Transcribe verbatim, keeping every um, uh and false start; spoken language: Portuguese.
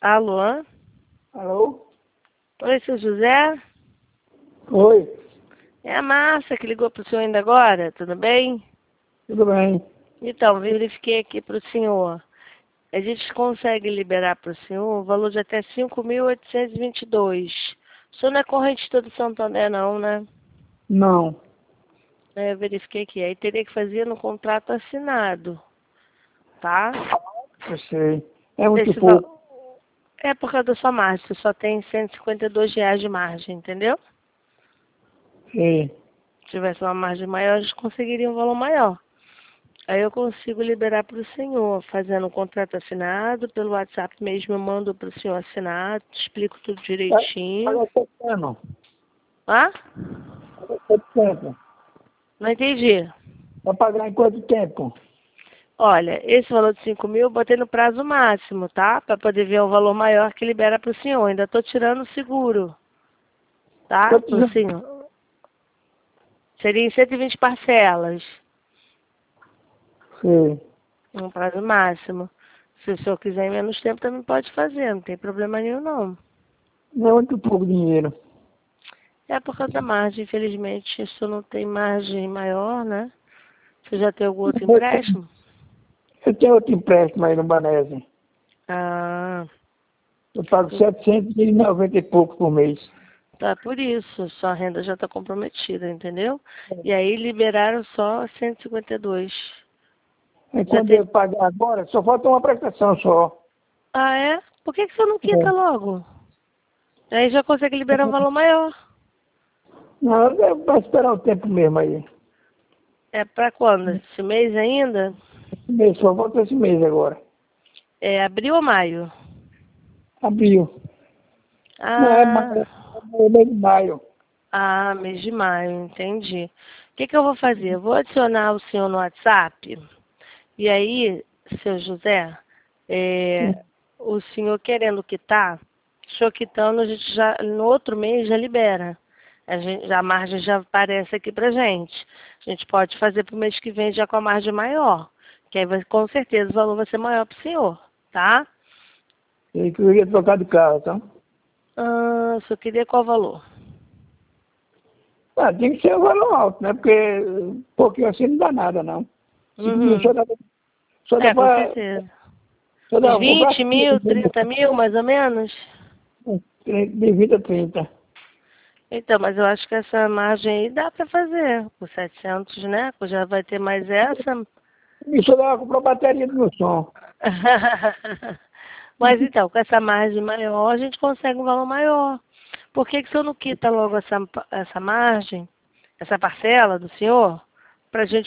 Alô? Alô? Oi, seu José? Oi, É a Márcia que ligou para o senhor ainda agora, tudo bem? tudo bem? Então, verifiquei aqui para o senhor. A gente consegue liberar para o senhor o valor de até cinco mil oitocentos e vinte e dois. O senhor não é correntista do Santander não, né? Não, É, eu verifiquei aqui. Aí teria que fazer no contrato assinado, tá? eu sei. É muito Esse val... pouco. É por causa da sua margem. Você só tem cento e cinquenta e dois reais de margem, entendeu? Sei. Se tivesse uma margem maior, a gente conseguiria um valor maior. Aí eu consigo liberar para o senhor, fazendo um contrato assinado, pelo WhatsApp mesmo eu mando para o senhor assinar, explico tudo Paga direitinho. paga quanto tempo? Ah? Paga quanto tempo? Não entendi. Vai pagar em quanto tempo? Olha, esse valor de cinco mil eu botei no prazo máximo, tá? Para poder ver um valor maior que libera para o senhor. Ainda estou tirando o seguro, tá? Quantos Para o anos? senhor. Seria em cento e vinte parcelas, Sei. um prazo máximo. Se o senhor quiser em menos tempo, também pode fazer, não tem problema nenhum não. Não é muito pouco dinheiro. É por causa da margem, infelizmente, isso não tem margem maior, né? Você já tem algum outro Eu tenho, empréstimo? eu tenho outro empréstimo aí no Banese. Ah, Eu pago setecentos e noventa e pouco por mês. tá por isso, sua renda já está comprometida, entendeu? E aí liberaram só cento e cinquenta e dois. Aí Já quando tem... eu pagar agora, só falta uma prestação só. Ah, é? Por que, que você não quita É. logo? Aí já consegue liberar um valor maior. Não, vai esperar o tempo mesmo aí. É para quando? Esse mês ainda? Esse mês, só falta esse mês agora. É abril ou maio? Abril. Não, é Ah, maio. É mês de maio. ah, mês de maio, entendi. O que, que eu vou fazer? Eu vou adicionar o senhor no WhatsApp. E aí, seu José, é, o senhor querendo quitar, o senhor quitando, a gente já, no outro mês já libera. A, gente, a margem já aparece aqui pra gente. A gente pode fazer pro mês que vem já com a margem maior. Que aí vai, com certeza o valor vai ser maior pro senhor, tá? E que eu ia trocar de carro, tá? Ah, o senhor queria qual valor? Ah, tem que ser um valor alto, né? Porque um pouquinho assim não dá nada, não. Cinco mil Uhum. só dá, só dá É, com pra, certeza. só dá Uns pra comprar vinte mil, trinta mil, mais ou menos? de vinte a trinta. Então, mas eu acho que essa margem aí dá para fazer. Por setecentos, né? Já vai ter mais essa. E só dá pra comprar bateria do meu som. Mas então, com essa margem maior, a gente consegue um valor maior. Por que que o senhor não quita logo essa, essa margem, essa parcela do senhor, para a gente